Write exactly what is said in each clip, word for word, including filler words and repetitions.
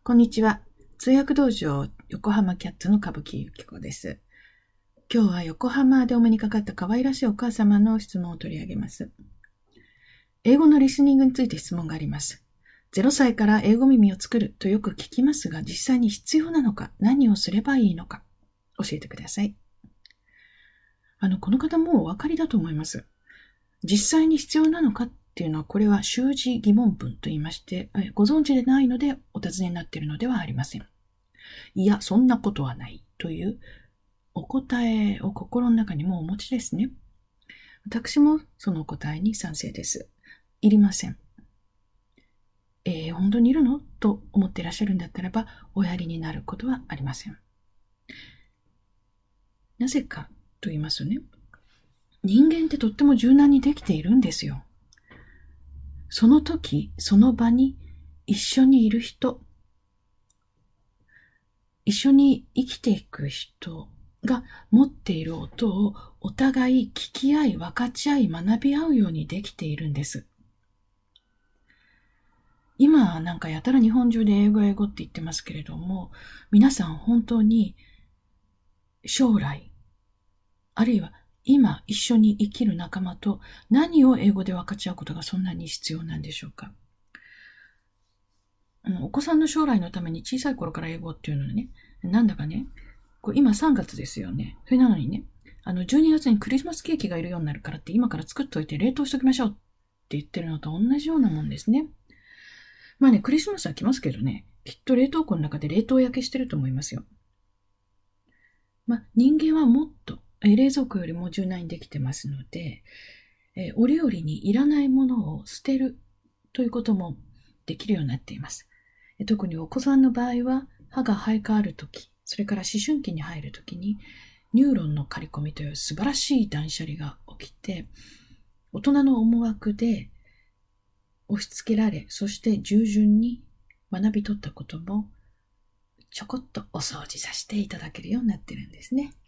こんにちは。通訳道場横浜キャッツの歌舞伎ゆき子です。今日は横浜でお目にかかった可愛らしいお母様の質問を取り上げます。英語のリスニングについて質問があります。ゼロさいから英語耳を作るとよく聞きますが、実際に必要なのか、何をすればいいのか、教えてください。あの、この方もお分かりだと思います。実際に必要なのかっていうのは、これは習字疑問文と言いまして、ご存知でないのでお尋ねになっているのではありません。いや、そんなことはないというお答えを心の中にもお持ちですね。私もそのお答えに賛成です。いりません。えー、本当にいるのと思っていらっしゃるんだったらば、おやりになることはありません。なぜかと言いますとね、人間ってとっても柔軟にできているんですよ。その時、その場に一緒にいる人、一緒に生きていく人が持っている音をお互い聞き合い、分かち合い、学び合うようにできているんです。今なんかやたら日本中で英語英語って言ってますけれども、皆さん本当に将来、あるいは今一緒に生きる仲間と何を英語で分かち合うことがそんなに必要なんでしょうか。お子さんの将来のために小さい頃から英語っていうのはね、なんだかね、これ今さんがつですよね。それなのにね、あのじゅうにがつにクリスマスケーキがいるようになるからって今から作っといて冷凍しときましょうって言ってるのと同じようなもんですね。まあね、クリスマスは来ますけどね、きっと冷凍庫の中で冷凍焼けしてると思いますよ。まあ人間はもっと冷蔵庫よりも柔軟にできてますので、えー、折々にいらないものを捨てるということもできるようになっています。特にお子さんの場合は歯が生え変わるとき、それから思春期に入るときにニューロンの刈り込みという素晴らしい断捨離が起きて、大人の思惑で押し付けられ、そして従順に学び取ったこともちょこっとお掃除させていただけるようになってるんですね。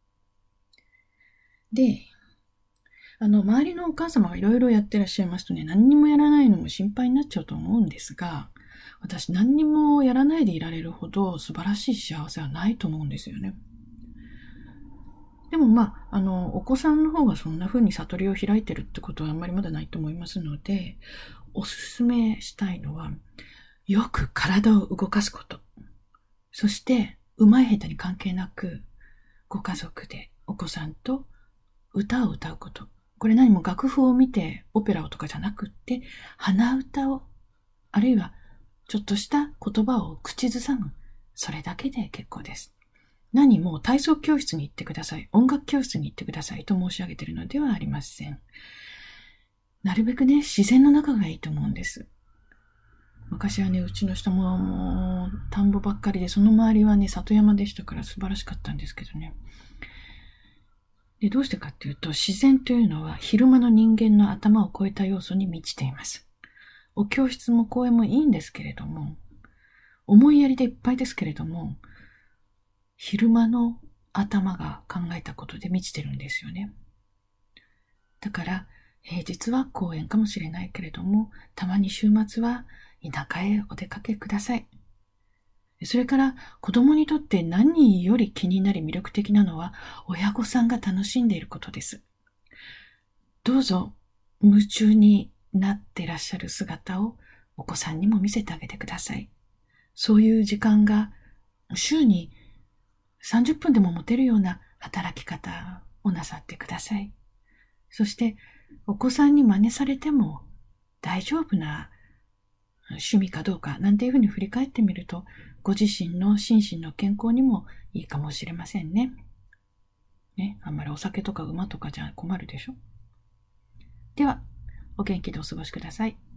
で、あの、周りのお母様がいろいろやってらっしゃいますとね、何にもやらないのも心配になっちゃうと思うんですが、私何にもやらないでいられるほど素晴らしい幸せはないと思うんですよね。でもまあ、あの、お子さんの方がそんな風に悟りを開いてるってことはあんまりまだないと思いますので、おすすめしたいのは、よく体を動かすこと。そして、上手い下手に関係なく、ご家族でお子さんと歌を歌うこと。これ何も楽譜を見てオペラをとかじゃなくって、鼻歌を、あるいはちょっとした言葉を口ずさむ。それだけで結構です。何も体操教室に行ってください。音楽教室に行ってくださいと申し上げているのではありません。なるべくね、自然の中がいいと思うんです。昔はね、うちの下ももう田んぼばっかりで、その周りはね、里山でしたから素晴らしかったんですけどね。で、どうしてかっていうと、自然というのは昼間の人間の頭を超えた要素に満ちています。お教室も講演もいいんですけれども、思いやりでいっぱいですけれども、昼間の頭が考えたことで満ちてるんですよね。だから、平日は講演かもしれないけれども、たまに週末は田舎へお出かけください。それから子供にとって何より気になり魅力的なのは親御さんが楽しんでいることです。どうぞ夢中になっていらっしゃる姿をお子さんにも見せてあげてください。そういう時間が週にさんじゅっぷんでも持てるような働き方をなさってください。そしてお子さんに真似されても大丈夫な趣味かどうかなんていうふうに振り返ってみると、ご自身の心身の健康にもいいかもしれませんね。ね、あんまりお酒とか馬とかじゃ困るでしょ。では、お元気でお過ごしください。